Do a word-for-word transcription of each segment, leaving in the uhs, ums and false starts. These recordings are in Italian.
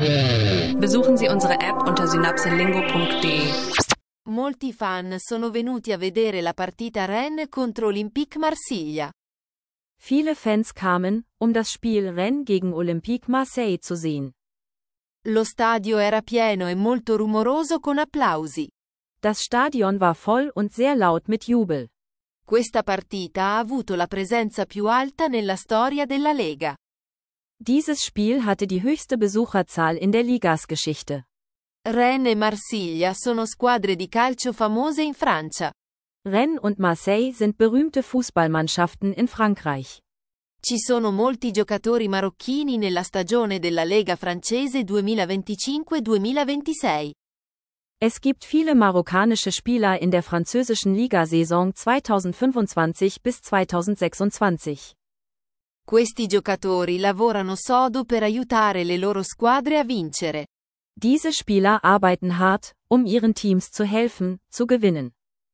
Besuchen Sie unsere App unter synapselingo punto de. Molti fan sono venuti a vedere la partita Rennes contro Olympique Marsiglia. Viele Fans kamen, um das Spiel Rennes gegen Olympique Marseille zu sehen. Lo stadio era pieno e molto rumoroso con applausi. Das Stadion war voll und sehr laut mit Jubel. Questa partita ha avuto la presenza più alta nella storia della Lega. Dieses Spiel hatte die höchste Besucherzahl in der Ligasgeschichte. Rennes e Marsiglia sono squadre di calcio famose in Francia. Rennes und Marseille sind berühmte Fußballmannschaften in Frankreich. Ci sono molti giocatori marocchini nella stagione della Lega francese duemilaventicinque duemilaventisei. Es gibt viele marokkanische Spieler in der französischen Ligasaison zweitausendfünfundzwanzig bis zweitausendsechsundzwanzig. Questi giocatori lavorano sodo per aiutare le loro squadre a vincere. Diese Spieler arbeiten hart, um ihren Teams zu helfen, zu gewinnen.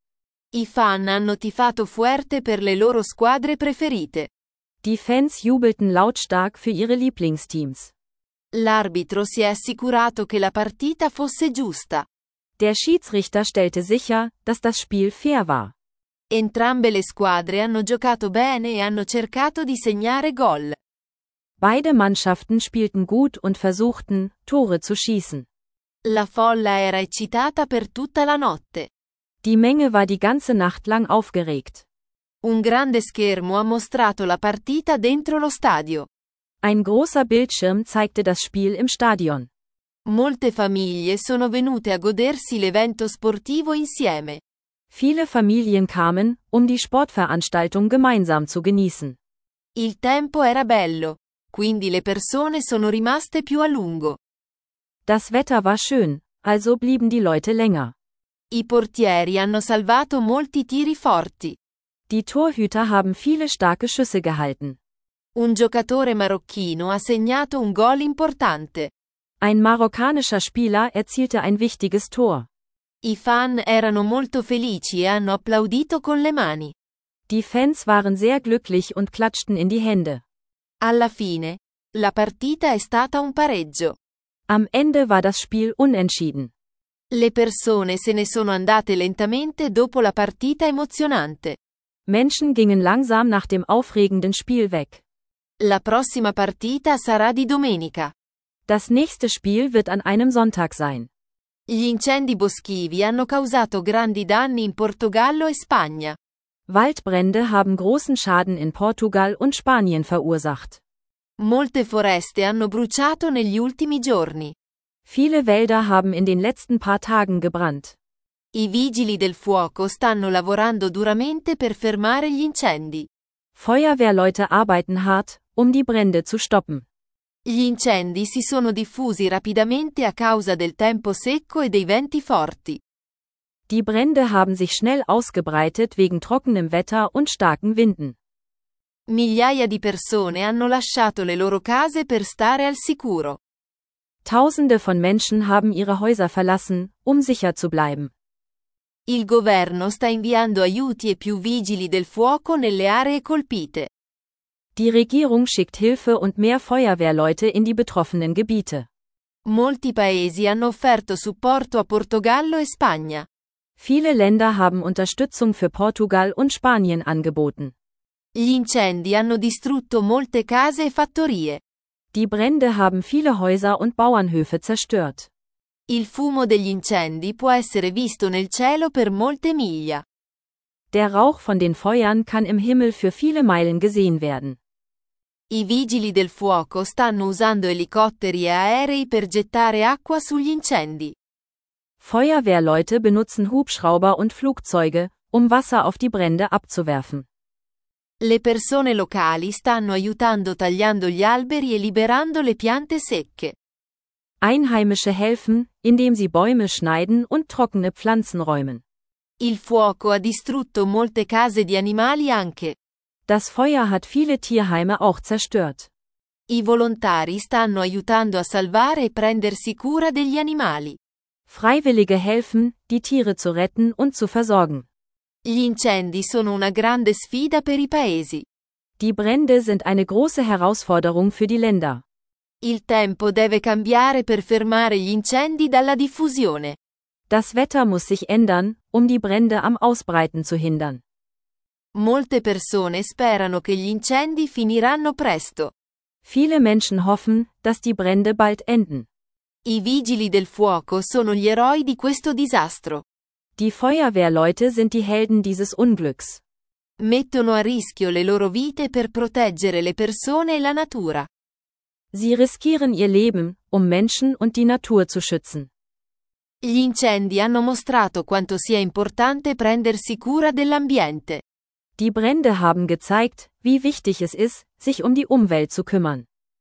I fan hanno tifato fuerte per le loro squadre preferite. Die Fans jubelten lautstark für ihre Lieblingsteams. L'arbitro si è assicurato che la partita fosse giusta. Der Schiedsrichter stellte sicher, dass das Spiel fair war. Entrambe le squadre hanno giocato bene e hanno cercato di segnare gol. Beide Mannschaften spielten gut und versuchten, Tore zu schießen. La folla era eccitata per tutta la notte. Die Menge war die ganze Nacht lang aufgeregt. Un grande schermo ha mostrato la partita dentro lo stadio. Ein großer Bildschirm zeigte das Spiel im Stadion. Molte famiglie sono venute a godersi l'evento sportivo insieme. Viele Familien kamen, um die Sportveranstaltung gemeinsam zu genießen. Il tempo era bello, quindi le persone sono rimaste più a lungo. Das Wetter war schön, also blieben die Leute länger. I portieri hanno salvato molti tiri forti. Die Torhüter haben viele starke Schüsse gehalten. Un giocatore marocchino ha segnato un gol importante. Ein marokkanischer Spieler erzielte ein wichtiges Tor. I fan erano molto felici e hanno applaudito con le mani. Die Fans waren sehr glücklich und klatschten in die Hände. Alla fine, la partita è stata un pareggio. Am Ende war das Spiel unentschieden. Le persone se ne sono andate lentamente dopo la partita emozionante. Menschen gingen langsam nach dem aufregenden Spiel weg. La prossima partita sarà di domenica. Das nächste Spiel wird an einem Sonntag sein. Gli incendi boschivi hanno causato grandi danni in Portogallo e Spagna. Waldbrände haben großen Schaden in Portugal und Spanien verursacht. Molte foreste hanno bruciato negli ultimi giorni. Viele Wälder haben in den letzten paar Tagen gebrannt. I vigili del fuoco stanno lavorando duramente per fermare gli incendi. Feuerwehrleute arbeiten hart, um die Brände zu stoppen. Gli incendi si sono diffusi rapidamente a causa del tempo secco e dei venti forti. Die Brände haben sich schnell ausgebreitet wegen trockenem Wetter und starken Winden. Migliaia di persone hanno lasciato le loro case per stare al sicuro. Tausende von Menschen haben ihre Häuser verlassen, um sicher zu bleiben. Il governo sta inviando aiuti e più vigili del fuoco nelle aree colpite. Die Regierung schickt Hilfe und mehr Feuerwehrleute in die betroffenen Gebiete. Molti paesi hanno offerto supporto a Portogallo e Spagna. Viele Länder haben Unterstützung für Portugal und Spanien angeboten. Gli incendi hanno distrutto molte case e fattorie. Die Brände haben viele Häuser und Bauernhöfe zerstört. Il fumo degli incendi può essere visto nel cielo per molte miglia. Der Rauch von den Feuern kann im Himmel für viele Meilen gesehen werden. I vigili del fuoco stanno usando elicotteri e aerei per gettare acqua sugli incendi. Feuerwehrleute benutzen Hubschrauber und Flugzeuge, um Wasser auf die Brände abzuwerfen. Le persone locali stanno aiutando tagliando gli alberi e liberando le piante secche. Einheimische helfen, indem sie Bäume schneiden und trockene Pflanzen räumen. Il fuoco ha distrutto molte case di animali anche. Das Feuer hat viele Tierheime auch zerstört. I volontari stanno aiutando a salvare e prendersi cura degli animali. Freiwillige helfen, die Tiere zu retten und zu versorgen. Gli incendi sono una grande sfida per i paesi. Die Brände sind eine große Herausforderung für die Länder. Il tempo deve cambiare per fermare gli incendi dalla diffusione. Das Wetter muss sich ändern, um die Brände am Ausbreiten zu hindern. Molte persone sperano che gli incendi finiranno presto. Viele Menschen hoffen, dass die Brände bald enden. I vigili del fuoco sono gli eroi di questo disastro. Die Feuerwehrleute sind die Helden dieses Unglücks. Mettono a rischio le loro vite per proteggere le persone e la natura. Sie riskieren ihr Leben, um Menschen und die Natur zu schützen. Gli incendi hanno mostrato quanto sia importante prendersi cura dell'ambiente. Die Brände haben gezeigt, wie wichtig es ist, sich um die Umwelt zu kümmern.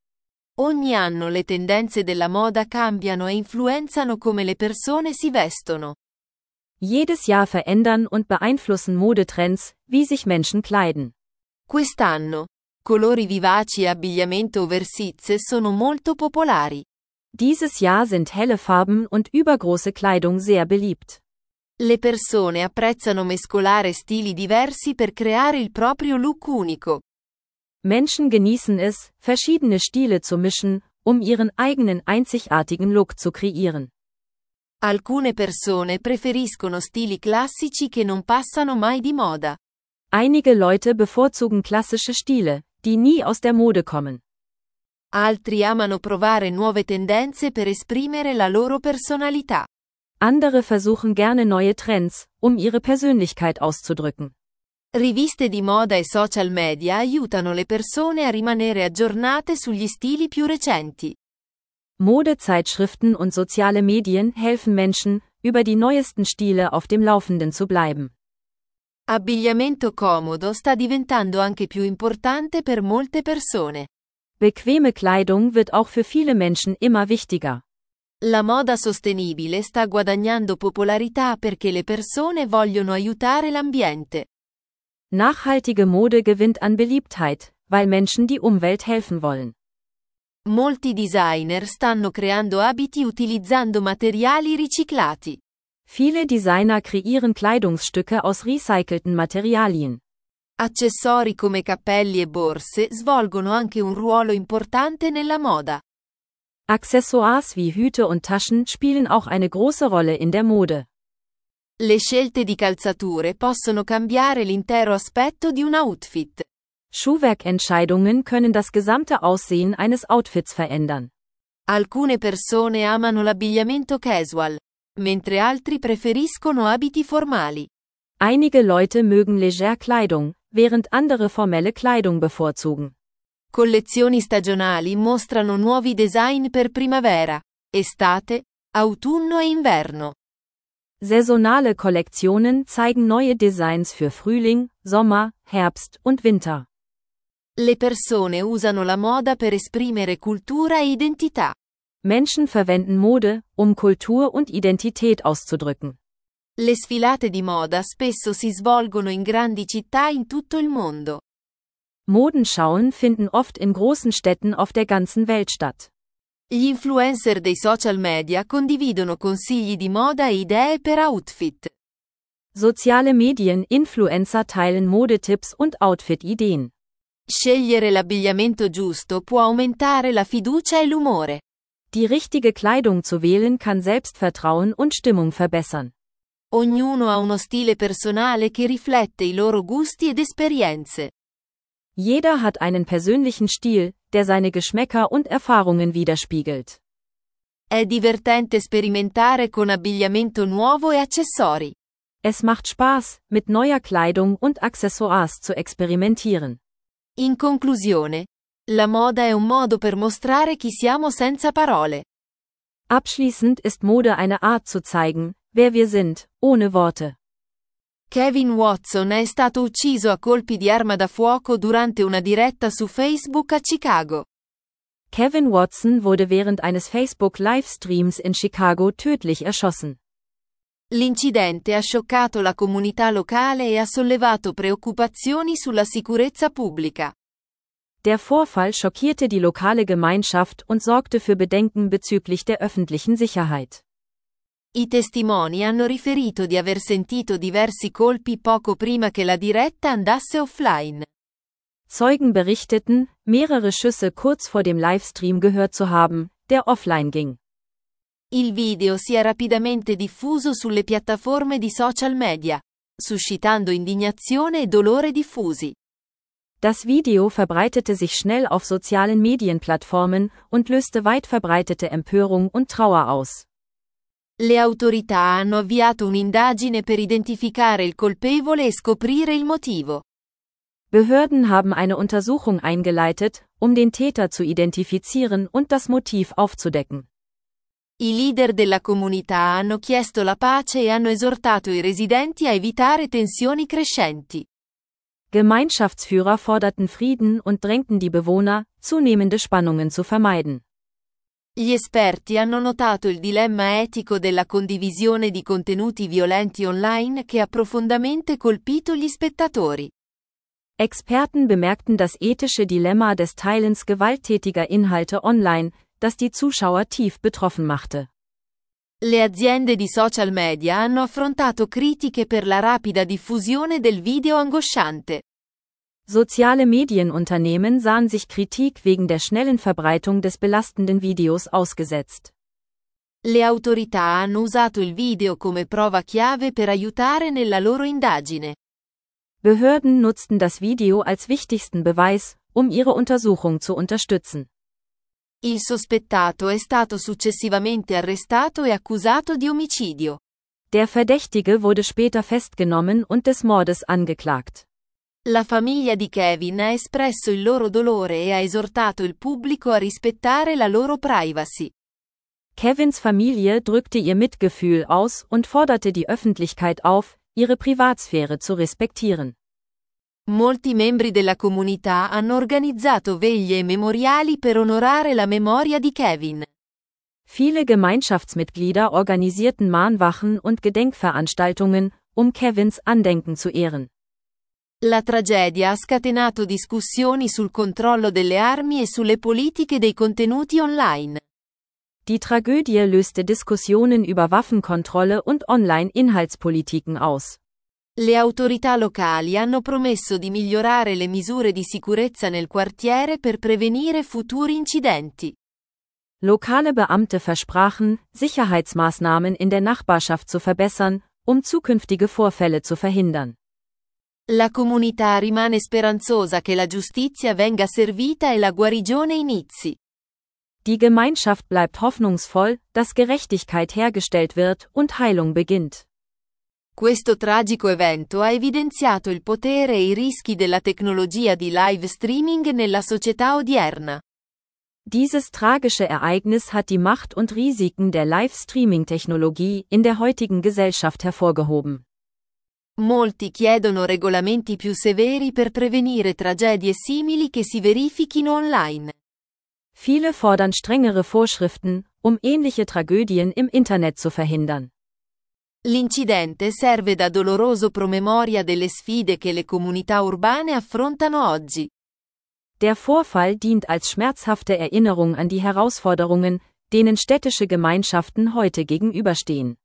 Ogni anno le tendenze della moda cambiano e influenzano come le persone si vestono. Jedes Jahr verändern und beeinflussen Modetrends, wie sich Menschen kleiden. Quest'anno, colori vivaci e abbigliamento oversize sono molto popolari. Dieses Jahr sind helle Farben und übergroße Kleidung sehr beliebt. Le persone apprezzano mescolare stili diversi per creare il proprio look unico. Menschen genießen es, verschiedene Stile zu mischen, um ihren eigenen einzigartigen Look zu kreieren. Alcune persone preferiscono stili classici che non passano mai di moda. Einige Leute bevorzugen klassische Stile, die nie aus der Mode kommen. Altri amano provare nuove tendenze per esprimere la loro personalità. Andere versuchen gerne neue Trends, um ihre Persönlichkeit auszudrücken. Riviste di moda e social media aiutano le persone a rimanere aggiornate sugli stili più recenti. Modezeitschriften und soziale Medien helfen Menschen, über die neuesten Stile auf dem Laufenden zu bleiben. Abbigliamento comodo sta diventando anche più importante per molte persone. Bequeme Kleidung wird auch für viele Menschen immer wichtiger. La moda sostenibile sta guadagnando popolarità perché le persone vogliono aiutare l'ambiente. Nachhaltige Mode gewinnt an Beliebtheit, weil Menschen die Umwelt helfen wollen. Molti designer stanno creando abiti utilizzando materiali riciclati. Viele Designer kreieren Kleidungsstücke aus recycelten Materialien. Accessori come cappelli e borse svolgono anche un ruolo importante nella moda. Accessoires wie Hüte und Taschen spielen auch eine große Rolle in der Mode. Le scelte di calzature possono cambiare l'intero aspetto di un outfit. Schuhwerkentscheidungen können das gesamte Aussehen eines Outfits verändern. Alcune persone amano l'abbigliamento casual, mentre altri preferiscono abiti formali. Einige Leute mögen Leger-Kleidung, während andere formelle Kleidung bevorzugen. Collezioni stagionali mostrano nuovi design per primavera, estate, autunno e inverno. Saisonale Kollektionen zeigen neue Designs für Frühling, Sommer, Herbst und Winter. Le persone usano la moda per esprimere cultura e identità. Menschen verwenden Mode, um Kultur und Identität auszudrücken. Le sfilate di moda spesso si svolgono in grandi città in tutto il mondo. Modenschauen finden oft in großen Städten auf der ganzen Welt statt. Gli influencer dei social media condividono consigli di moda e idee per outfit. Soziale Medien-Influencer teilen Modetipps und Outfit-Ideen. Scegliere l'abbigliamento giusto può aumentare la fiducia e l'umore. Die richtige Kleidung zu wählen kann Selbstvertrauen und Stimmung verbessern. Ognuno ha uno stile personale che riflette i loro gusti ed esperienze. Jeder hat einen persönlichen Stil, der seine Geschmäcker und Erfahrungen widerspiegelt. È divertente sperimentare con abbigliamento nuovo e accessori. Es macht Spaß, mit neuer Kleidung und Accessoires zu experimentieren. In conclusione, la moda è un modo per mostrare chi siamo senza parole. Abschließend ist Mode eine Art zu zeigen, wer wir sind, ohne Worte. Kevin Watson è stato ucciso a colpi di arma da fuoco durante una diretta su Facebook a Chicago. Kevin Watson wurde während eines Facebook-Livestreams in Chicago tödlich erschossen. L'incidente ha scioccato la comunità locale e ha sollevato preoccupazioni sulla sicurezza pubblica. Der Vorfall schockierte die lokale Gemeinschaft und sorgte für Bedenken bezüglich der öffentlichen Sicherheit. I testimoni hanno riferito di aver sentito diversi colpi poco prima che la diretta andasse offline. Zeugen berichteten, mehrere Schüsse kurz vor dem Livestream gehört zu haben, der offline ging. Il video si è rapidamente diffuso sulle piattaforme di social media, suscitando indignazione e dolore diffusi. Das Video verbreitete sich schnell auf sozialen Medienplattformen und löste weit verbreitete Empörung und Trauer aus. Le autorità hanno avviato un'indagine per identificare il colpevole e scoprire il motivo. Behörden haben eine Untersuchung eingeleitet, um den Täter zu identifizieren und das Motiv aufzudecken. I leader della comunità hanno chiesto la pace e hanno esortato i residenti a evitare tensioni crescenti. Gemeinschaftsführer forderten Frieden und drängten die Bewohner, zunehmende Spannungen zu vermeiden. Gli esperti hanno notato il dilemma etico della condivisione di contenuti violenti online che ha profondamente colpito gli spettatori. Experten bemerkten das ethische Dilemma des Teilens gewalttätiger Inhalte online, das die Zuschauer tief betroffen machte. Le aziende di social media hanno affrontato critiche per la rapida diffusione del video angosciante. Soziale Medienunternehmen sahen sich Kritik wegen der schnellen Verbreitung des belastenden Videos ausgesetzt. Le autorità hanno usato il video come prova chiave per aiutare nella loro indagine. Behörden nutzten das Video als wichtigsten Beweis, um ihre Untersuchung zu unterstützen. Il sospettato è stato successivamente arrestato e accusato di omicidio. Der Verdächtige wurde später festgenommen und des Mordes angeklagt. La famiglia di Kevin ha espresso il loro dolore e ha esortato il pubblico a rispettare la loro privacy. Kevins Familie drückte ihr Mitgefühl aus und forderte die Öffentlichkeit auf, ihre Privatsphäre zu respektieren. Molti membri della comunità hanno organizzato veglie e memoriali per onorare la memoria di Kevin. Viele Gemeinschaftsmitglieder organisierten Mahnwachen und Gedenkveranstaltungen, um Kevins Andenken zu ehren. La tragedia ha scatenato discussioni sul controllo delle armi e sulle politiche dei contenuti online. Die Tragödie löste Diskussionen über Waffenkontrolle und Online-Inhaltspolitiken aus. Le autorità locali hanno promesso di migliorare le misure di sicurezza nel quartiere per prevenire futuri incidenti. Lokale Beamte versprachen, Sicherheitsmaßnahmen in der Nachbarschaft zu verbessern, um zukünftige Vorfälle zu verhindern. La comunità rimane speranzosa che la giustizia venga servita e la guarigione inizi. Die Gemeinschaft bleibt hoffnungsvoll, dass Gerechtigkeit hergestellt wird und Heilung beginnt. Questo tragico evento ha evidenziato il potere e i rischi della tecnologia di live streaming nella società odierna. Dieses tragische Ereignis hat die Macht und Risiken der Live-Streaming-Technologie in der heutigen Gesellschaft hervorgehoben. Molti chiedono regolamenti più severi per prevenire tragedie simili che si verifichino online. Viele fordern strengere Vorschriften, um ähnliche Tragödien im Internet zu verhindern. L'incidente serve da doloroso promemoria delle sfide che le comunità urbane affrontano oggi. Der Vorfall dient als schmerzhafte Erinnerung an die Herausforderungen, denen städtische Gemeinschaften heute gegenüberstehen.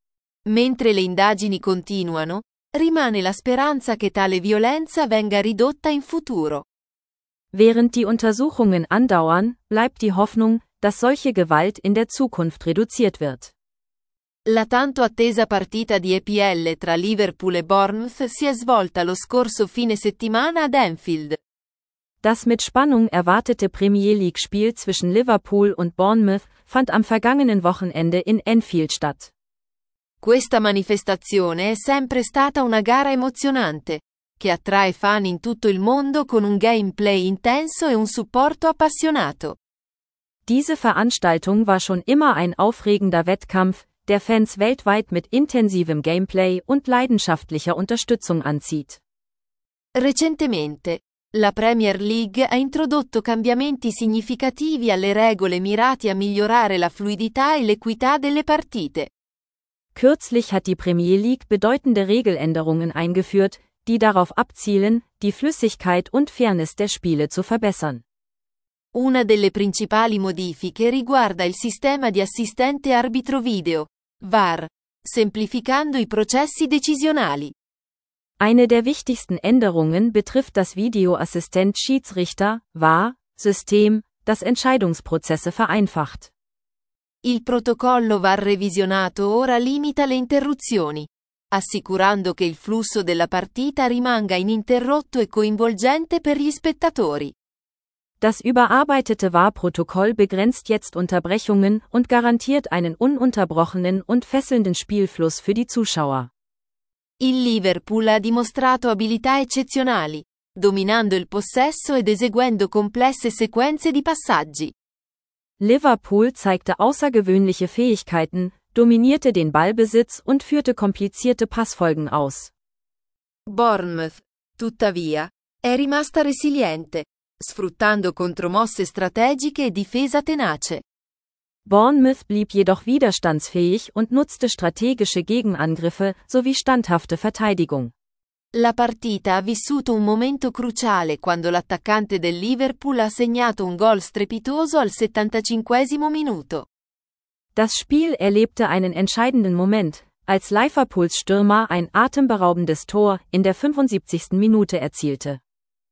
Mentre le indagini continuano, rimane la speranza che tale violenza venga ridotta in futuro. Während die Untersuchungen andauern, bleibt die Hoffnung, dass solche Gewalt in der Zukunft reduziert wird. La tanto attesa partita di E P L tra Liverpool e Bournemouth si è svolta lo scorso fine settimana ad Anfield. Das mit Spannung erwartete Premier League-Spiel zwischen Liverpool und Bournemouth fand am vergangenen Wochenende in Anfield statt. Questa manifestazione è sempre stata una gara emozionante, che attrae fan in tutto il mondo con un gameplay intenso e un supporto appassionato. Diese Veranstaltung war schon immer ein aufregender Wettkampf, der Fans weltweit mit intensivem Gameplay und leidenschaftlicher Unterstützung anzieht. Recentemente, la Premier League ha introdotto cambiamenti significativi alle regole mirati a migliorare la fluidità e l'equità delle partite. Kürzlich hat die Premier League bedeutende Regeländerungen eingeführt, die darauf abzielen, die Flüssigkeit und Fairness der Spiele zu verbessern. Una delle principali modifiche riguarda il sistema di assistente arbitro video, V A R, semplificando i processi decisionali. Eine der wichtigsten Änderungen betrifft das Videoassistent Schiedsrichter, V A R-System, das Entscheidungsprozesse vereinfacht. Il protocollo V A R revisionato ora limita le interruzioni, assicurando che il flusso della partita rimanga ininterrotto e coinvolgente per gli spettatori. Das überarbeitete V A R-Protokoll begrenzt jetzt Unterbrechungen und garantiert einen ununterbrochenen und fesselnden Spielfluss für die Zuschauer. Il Liverpool ha dimostrato abilità eccezionali, dominando il possesso ed eseguendo complesse sequenze di passaggi. Liverpool zeigte außergewöhnliche Fähigkeiten, dominierte den Ballbesitz und führte komplizierte Passfolgen aus. Bournemouth, tuttavia, è rimasta resiliente, sfruttando contromosse strategiche e difesa tenace. Bournemouth blieb jedoch widerstandsfähig und nutzte strategische Gegenangriffe sowie standhafte Verteidigung. La partita ha vissuto un momento cruciale quando l'attaccante del Liverpool ha segnato un gol strepitoso al settantacinquesimo minuto. Das Spiel erlebte einen entscheidenden Moment, als Liverpools Stürmer ein atemberaubendes Tor in der fünfundsiebzigsten Minute erzielte.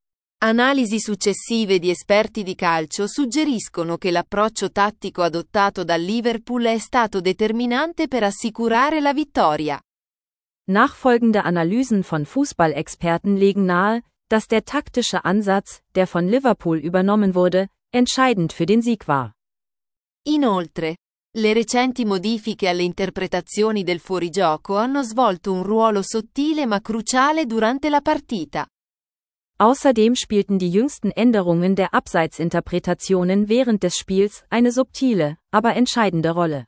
Analisi successive di esperti di calcio suggeriscono che l'approccio tattico adottato dal Liverpool è stato determinante per assicurare la vittoria. Nachfolgende Analysen von Fußballexperten legen nahe, dass der taktische Ansatz, der von Liverpool übernommen wurde, entscheidend für den Sieg war. Inoltre, le recenti modifiche alle interpretazioni del fuorigioco hanno svolto un ruolo sottile ma cruciale durante la partita. Außerdem spielten die jüngsten Änderungen der Abseitsinterpretationen während des Spiels eine subtile, aber entscheidende Rolle.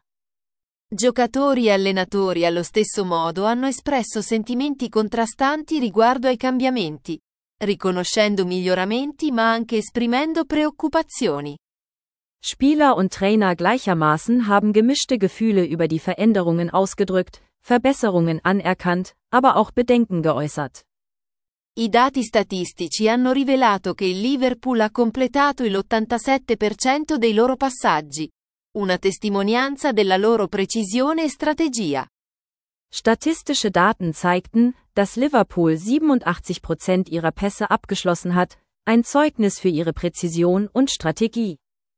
Giocatori e allenatori allo stesso modo hanno espresso sentimenti contrastanti riguardo ai cambiamenti, riconoscendo miglioramenti ma anche esprimendo preoccupazioni. Spieler und Trainer gleichermaßen haben gemischte Gefühle über die Veränderungen ausgedrückt, Verbesserungen anerkannt, aber auch Bedenken geäußert. I dati statistici hanno rivelato che il Liverpool ha completato l'ottantasette per cento dei loro passaggi, una testimonianza della loro precisione e strategia. Statistische Daten zeigten, dass Liverpool siebenundachtzig Prozent ihrer Pässe abgeschlossen hat, ein Zeugnis für ihre Präzision und Strategie.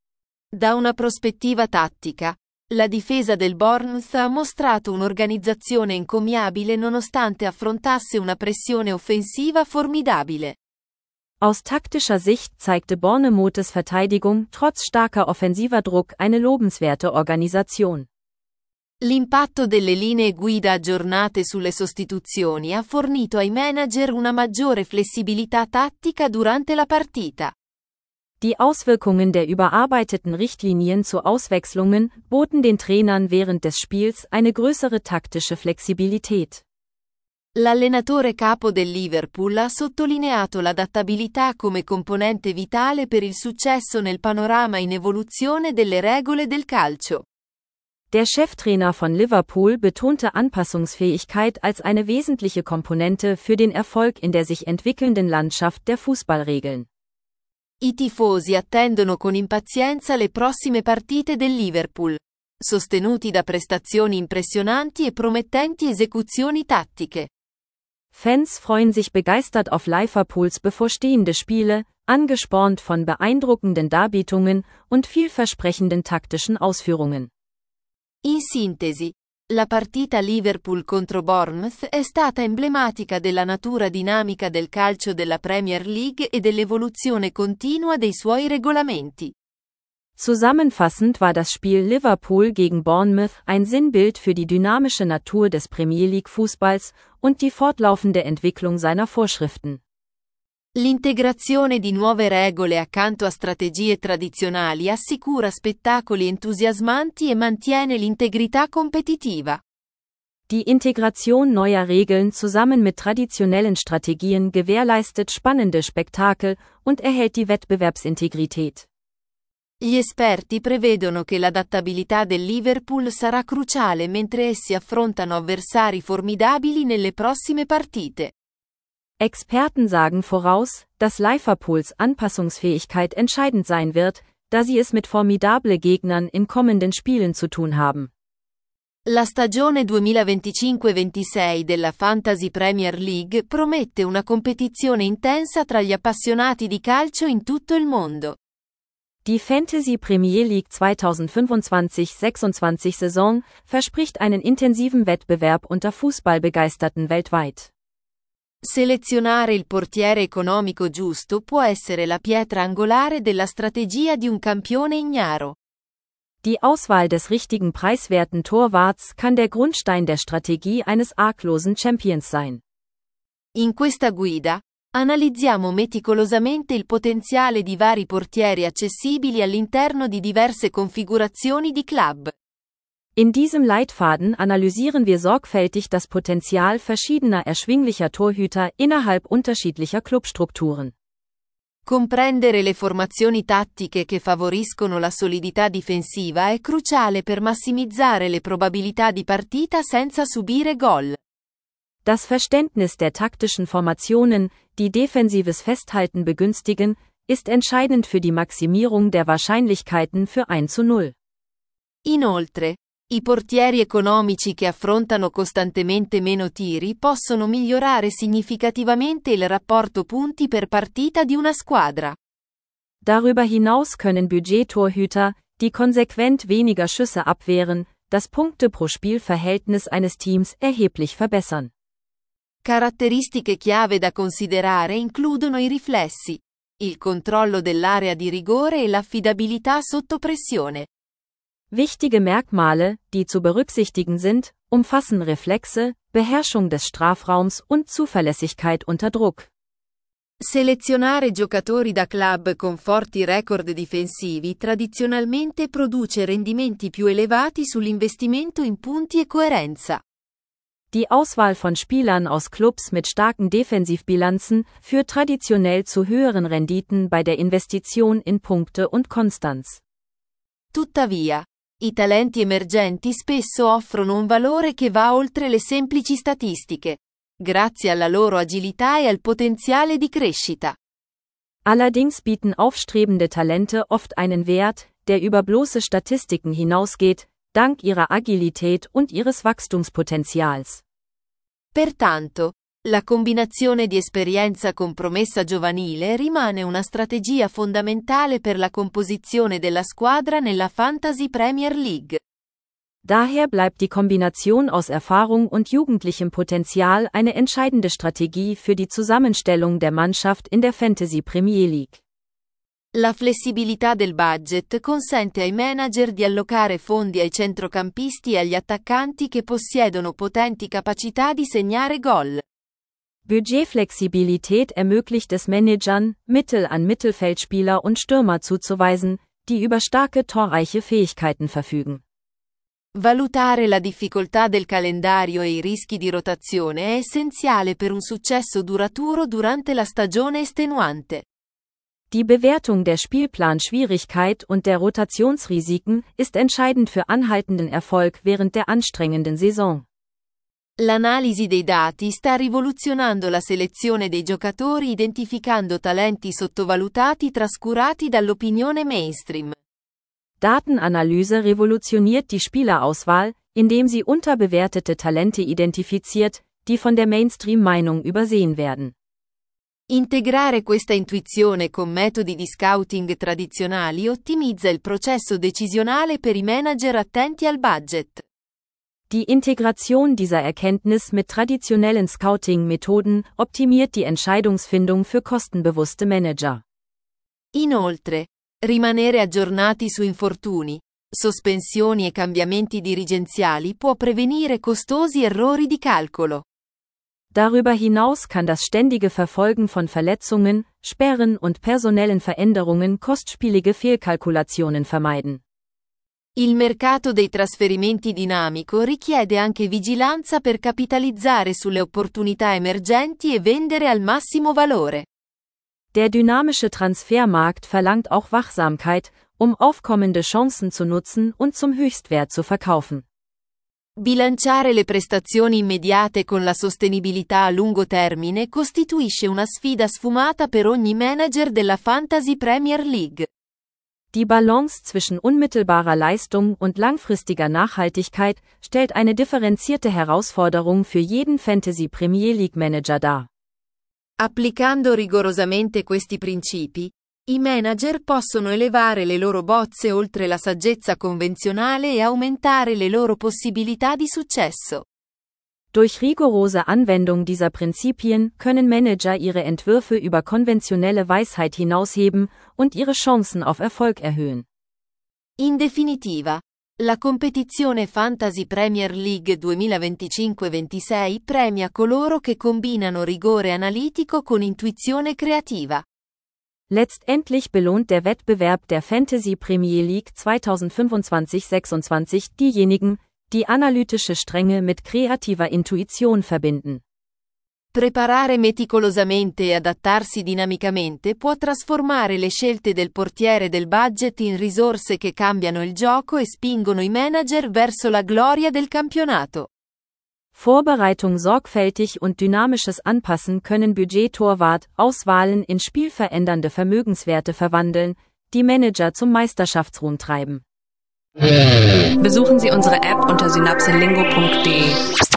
Da una prospettiva tattica, la difesa del Bournemouth ha mostrato un'organizzazione encomiabile nonostante affrontasse una pressione offensiva formidabile. Aus taktischer Sicht zeigte Bournemouths Verteidigung trotz starker offensiver Druck eine lobenswerte Organisation. L'impatto delle linee guida aggiornate sulle sostituzioni ha fornito ai manager una maggiore flessibilità tattica durante la partita. Die Auswirkungen der überarbeiteten Richtlinien zu Auswechslungen boten den Trainern während des Spiels eine größere taktische Flexibilität. L'allenatore capo del Liverpool ha sottolineato l'adattabilità come componente vitale per il successo nel panorama in evoluzione delle regole del calcio. Der Cheftrainer von Liverpool betonte Anpassungsfähigkeit als eine wesentliche Komponente für den Erfolg in der sich entwickelnden Landschaft der Fußballregeln. I tifosi attendono con impazienza le prossime partite del Liverpool, sostenuti da prestazioni impressionanti e promettenti esecuzioni tattiche. Fans freuen sich begeistert auf Liverpools bevorstehende Spiele, angespornt von beeindruckenden Darbietungen und vielversprechenden taktischen Ausführungen. In sintesi, la partita Liverpool contro Bournemouth è stata emblematica della natura dinamica del calcio della Premier League e dell'evoluzione continua dei suoi regolamenti. Zusammenfassend war das Spiel Liverpool gegen Bournemouth ein Sinnbild für die dynamische Natur des Premier League Fußballs und die fortlaufende Entwicklung seiner Vorschriften. L'integrazione di nuove regole accanto a strategie tradizionali assicura spettacoli entusiasmanti e mantiene l'integrità competitiva. Die Integration neuer Regeln zusammen mit traditionellen Strategien gewährleistet spannende Spektakel und erhält die Wettbewerbsintegrität. Gli esperti prevedono che l'adattabilità del Liverpool sarà cruciale mentre essi affrontano avversari formidabili nelle prossime partite. Experten sagen voraus, dass Liverpools Anpassungsfähigkeit entscheidend sein wird, da sie es mit formidable Gegnern in kommenden Spielen zu tun haben. La stagione duemilaventicinque ventisei della Fantasy Premier League promette una competizione intensa tra gli appassionati di calcio in tutto il mondo. Die Fantasy Premier League zweitausendfünfundzwanzig sechsundzwanzig Saison verspricht einen intensiven Wettbewerb unter Fußballbegeisterten weltweit. Selezionare il portiere economico giusto può essere la pietra angolare della strategia di un campione ignaro. Die Auswahl des richtigen preiswerten Torwarts kann der Grundstein der Strategie eines arglosen Champions sein. In questa guida, analizziamo meticolosamente il potenziale di vari portieri accessibili all'interno di diverse configurazioni di club. In diesem Leitfaden analysieren wir sorgfältig das Potenzial verschiedener erschwinglicher Torhüter innerhalb unterschiedlicher Clubstrukturen. Comprendere le formazioni tattiche che favoriscono la solidità difensiva è cruciale per massimizzare le probabilità di partita senza subire gol. Das Verständnis der taktischen Formationen, die defensives Festhalten begünstigen, ist entscheidend für die Maximierung der Wahrscheinlichkeiten für eins zu null. Inoltre, i portieri economici che affrontano costantemente meno tiri possono migliorare significativamente il rapporto punti per partita di una squadra. Darüber hinaus können Budgettorhüter, die konsequent weniger Schüsse abwehren, das Punkte-pro-Spiel-Verhältnis eines Teams erheblich verbessern. Caratteristiche chiave da considerare includono i riflessi, il controllo dell'area di rigore e l'affidabilità sotto pressione. Wichtige Merkmale, die zu berücksichtigen sind, umfassen Reflexe, Beherrschung des Strafraums und Zuverlässigkeit unter Druck. Selezionare giocatori da club con forti record difensivi tradizionalmente produce rendimenti più elevati sull'investimento in punti e coerenza. Die Auswahl von Spielern aus Clubs mit starken Defensivbilanzen führt traditionell zu höheren Renditen bei der Investition in Punkte und Konstanz. Tuttavia, i talenti emergenti spesso offrono un valore che va oltre le semplici statistiche, grazie alla loro agilità e al potenziale di crescita. Allerdings bieten aufstrebende Talente oft einen Wert, der über bloße Statistiken hinausgeht, dank ihrer Agilität und ihres Wachstumspotenzials. Pertanto, la combinazione di esperienza con promessa giovanile rimane una strategia fondamentale per la composizione della squadra nella Fantasy Premier League. Daher bleibt die Kombination aus Erfahrung und jugendlichem Potenzial eine entscheidende Strategie für die Zusammenstellung der Mannschaft in der Fantasy Premier League. La flessibilità del budget consente ai manager di allocare fondi ai centrocampisti e agli attaccanti che possiedono potenti capacità di segnare gol. Budgetflexibilität ermöglicht es Managern, Mittel an Mittelfeldspieler und Stürmer zuzuweisen, die über starke torreiche Fähigkeiten verfügen. Valutare la difficoltà del calendario e i rischi di rotazione è essenziale per un successo duraturo durante la stagione estenuante. Die Bewertung der Spielplanschwierigkeit und der Rotationsrisiken ist entscheidend für anhaltenden Erfolg während der anstrengenden Saison. L'analisi dei dati sta rivoluzionando la selezione dei giocatori identificando talenti sottovalutati trascurati dall'opinione mainstream. Datenanalyse revolutioniert die Spielerauswahl, indem sie unterbewertete Talente identifiziert, die von der Mainstream-Meinung übersehen werden. Integrare questa intuizione con metodi di scouting tradizionali ottimizza il processo decisionale per i manager attenti al budget. Die Integration dieser Erkenntnis mit traditionellen Scouting-Methoden optimiert die Entscheidungsfindung für kostenbewusste Manager. Inoltre, rimanere aggiornati su infortuni, sospensioni e cambiamenti dirigenziali può prevenire costosi errori di calcolo. Darüber hinaus kann das ständige Verfolgen von Verletzungen, Sperren und personellen Veränderungen kostspielige Fehlkalkulationen vermeiden. Il mercato dei trasferimenti dinamico richiede anche vigilanza per capitalizzare sulle opportunità emergenti e vendere al massimo valore. Der dynamische Transfermarkt verlangt auch Wachsamkeit, um aufkommende Chancen zu nutzen und zum Höchstwert zu verkaufen. Bilanciare le prestazioni immediate con la sostenibilità a lungo termine costituisce una sfida sfumata per ogni manager della Fantasy Premier League. Die Balance zwischen unmittelbarer Leistung und langfristiger Nachhaltigkeit stellt eine differenzierte Herausforderung für jeden Fantasy Premier League Manager dar. Applicando rigorosamente questi principi, i manager possono elevare le loro bozze oltre la saggezza convenzionale e aumentare le loro possibilità di successo. Durch rigorose Anwendung dieser Prinzipien können Manager ihre Entwürfe über konventionelle Weisheit hinausheben und ihre Chancen auf Erfolg erhöhen. In definitiva, la competizione Fantasy Premier League duemilaventicinque ventisei premia coloro che combinano rigore analitico con intuizione creativa. Letztendlich belohnt der Wettbewerb der Fantasy Premier League zweitausendfünfundzwanzig sechsundzwanzig diejenigen, die analytische Strenge mit kreativer Intuition verbinden. Preparare meticolosamente e adattarsi dinamicamente può trasformare le scelte del portiere del budget in risorse che cambiano il gioco e spingono i manager verso la gloria del campionato. Vorbereitung sorgfältig und dynamisches Anpassen können Budget-Torwart-Auswahlen in spielverändernde Vermögenswerte verwandeln, die Manager zum Meisterschaftsruhm treiben. Besuchen Sie unsere App unter synapselingo punkt de.